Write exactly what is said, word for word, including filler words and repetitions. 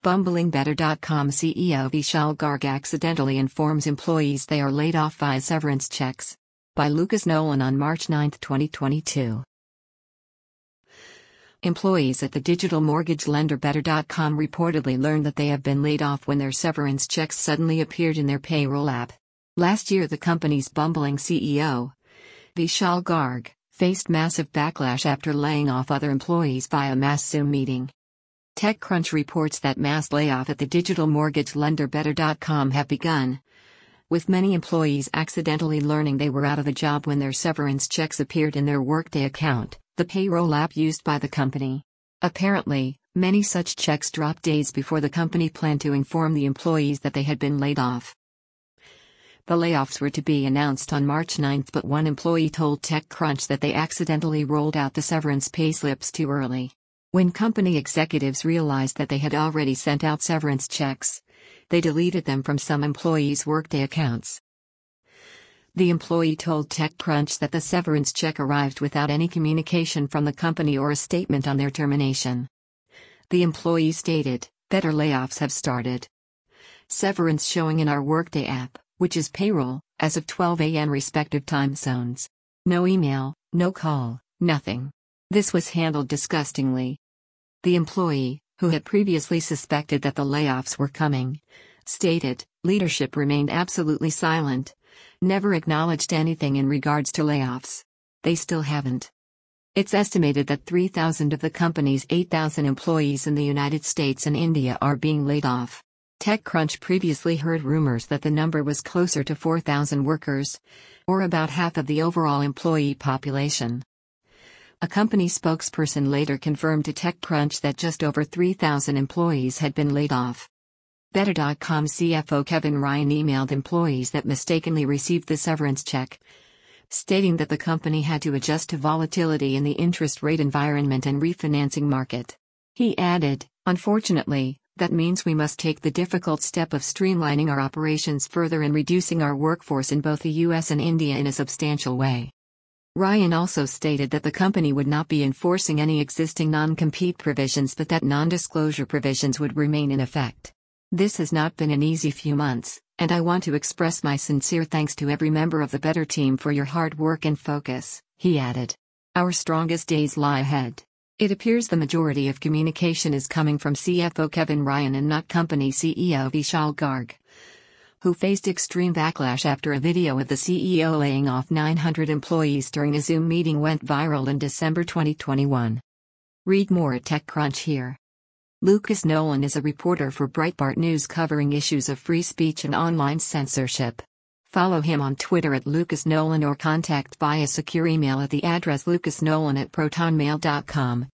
Bumbling Better dot com C E O Vishal Garg accidentally informs employees they are laid off via severance checks. By Lucas Nolan on March ninth, twenty twenty-two. Employees at the digital mortgage lender Better dot com reportedly learned that they have been laid off when their severance checks suddenly appeared in their payroll app. Last year, the company's bumbling C E O, Vishal Garg, faced massive backlash after laying off other employees via mass Zoom meeting. TechCrunch reports that mass layoff at the digital mortgage lender Better dot com have begun, with many employees accidentally learning they were out of a job when their severance checks appeared in their Workday account, the payroll app used by the company. Apparently, many such checks dropped days before the company planned to inform the employees that they had been laid off. The layoffs were to be announced on March ninth, but one employee told TechCrunch that they accidentally rolled out the severance payslips too early. When company executives realized that they had already sent out severance checks, they deleted them from some employees' Workday accounts. The employee told TechCrunch that the severance check arrived without any communication from the company or a statement on their termination. The employee stated, "Better layoffs have started. Severance showing in our Workday app, which is payroll, as of twelve a m respective time zones. No email, no call, nothing. This was handled disgustingly." The employee, who had previously suspected that the layoffs were coming, stated, "Leadership remained absolutely silent, never acknowledged anything in regards to layoffs. They still haven't." It's estimated that three thousand of the company's eight thousand employees in the United States and India are being laid off. TechCrunch previously heard rumors that the number was closer to four thousand workers, or about half of the overall employee population. A company spokesperson later confirmed to TechCrunch that just over three thousand employees had been laid off. Better dot com C F O Kevin Ryan emailed employees that mistakenly received the severance check, stating that the company had to adjust to volatility in the interest rate environment and refinancing market. He added, "Unfortunately, that means we must take the difficult step of streamlining our operations further and reducing our workforce in both the U S and India in a substantial way." Ryan also stated that the company would not be enforcing any existing non-compete provisions but that non-disclosure provisions would remain in effect. "This has not been an easy few months, and I want to express my sincere thanks to every member of the Better team for your hard work and focus," he added. "Our strongest days lie ahead." It appears the majority of communication is coming from C F O Kevin Ryan and not company C E O Vishal Garg, who faced extreme backlash after a video of the C E O laying off nine hundred employees during a Zoom meeting went viral in December twenty twenty-one. Read more at TechCrunch here. Lucas Nolan is a reporter for Breitbart News covering issues of free speech and online censorship. Follow him on Twitter at Lucas Nolan or contact via secure email at the address lucasnolan at protonmail dot com.